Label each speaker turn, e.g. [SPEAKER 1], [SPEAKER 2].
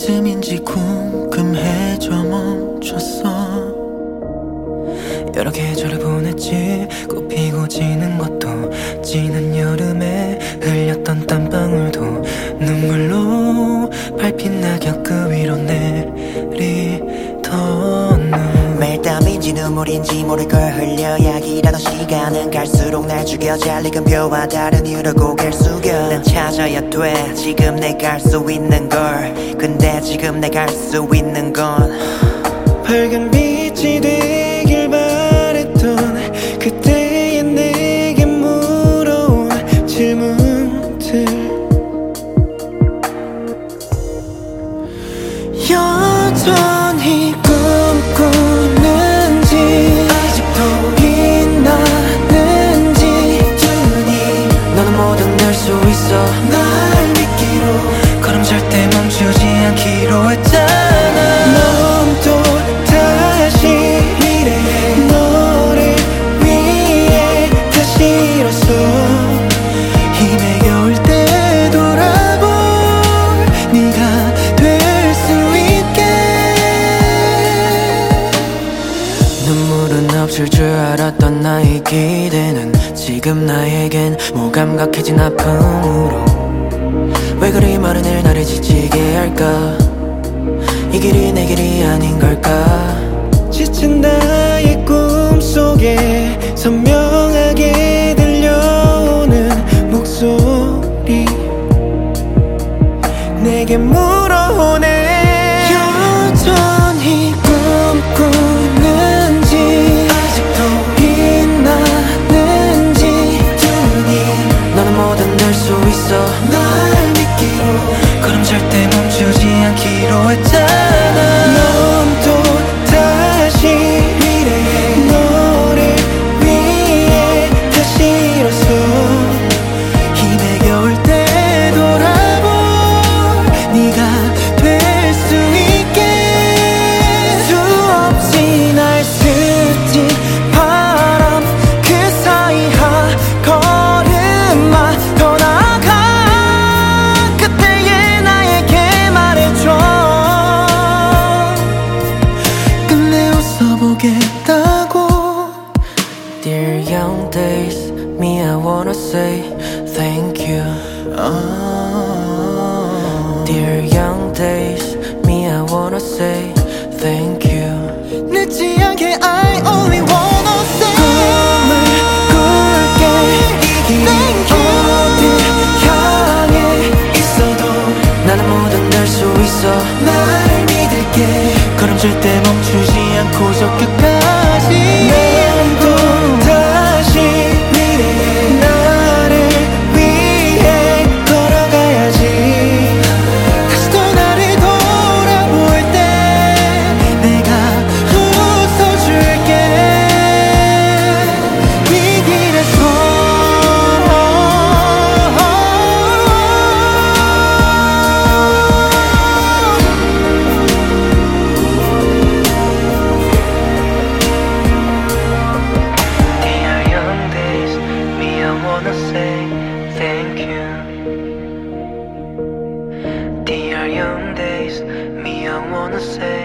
[SPEAKER 1] 언제쯤인지 궁금해져 멈췄어. 여러 계절을 보냈지. 꽃피고 지는 것도 지난 여름에 흘렸던 땀방울도 눈물로 밟힌 낙엽 그 위로 내리던 눈.
[SPEAKER 2] 매일 땀인지 눈물인지 모를 걸 흘려야 기라던 시간은 갈수록 날 죽여. 잘 익은 뼈와 다른 이유로 고개를 숙여. 난 찾아야 돼 지금 내가 할 수 있는 걸. 근데 지금 내가 할 수 있는 건
[SPEAKER 1] 밝은 빛이 되길 바랬던 그때의 내게 물어온 질문들. 여전히 꿈꾸는지 아직도 빛나는지 두 눈이
[SPEAKER 2] 너는 뭐든 될 수 있어.
[SPEAKER 1] 날 믿기로 걸음 절대 멈추지 않기로 했잖아. 넌 또 다시 이래 너를 위해 다시 일어서 힘에 겨울 때 돌아볼 네가 될 수 있게.
[SPEAKER 2] 눈물은 없을 줄 알았던 나의 기대는 지금 나에겐 무감각해진 아픔으로. 왜 그리 많은 일 나를 지치게 할까. 이 길이 내 길이 아닌 걸까.
[SPEAKER 1] 지친 나의 꿈속에 선명하게 들려오는 목소리 내게 물어오네. 여전히 꿈꾸는지 아직도 빛나는지 두 눈이
[SPEAKER 2] 너는 뭐든 될 수 있어.
[SPEAKER 1] 날 믿기로 걸음 절대 멈추지 않기로 했잖아. 넌 또 다시 미래의 너를 위해 다시 일어서 힘에 겨울 때 돌아볼 네가 될 수 있게. 수없이 날 스친 바람 그 사이 한 걸음만 더 나아가 그때의 나에게 말해줘. 끝내 웃어보겠다고.
[SPEAKER 2] Dear young days, me I wanna say thank you. Dear young days, me I wanna say thank you.
[SPEAKER 1] 늦지 않게 I only wanna say 꿈을 꿀게. 이 길이 어딜 향해 있어도
[SPEAKER 2] 나는 뭐든 될 수 있어.
[SPEAKER 1] 날 믿을게. 걸음 절대 멈추지 않고 저 끝까지. 난 또 다시 미래의 나를 위해 걸어가야지. 다시 또 나를 돌아볼 때 내가 웃어줄게. 이 길에서 Dear young days, me I wanna say thank you. Dear young days, me I wanna say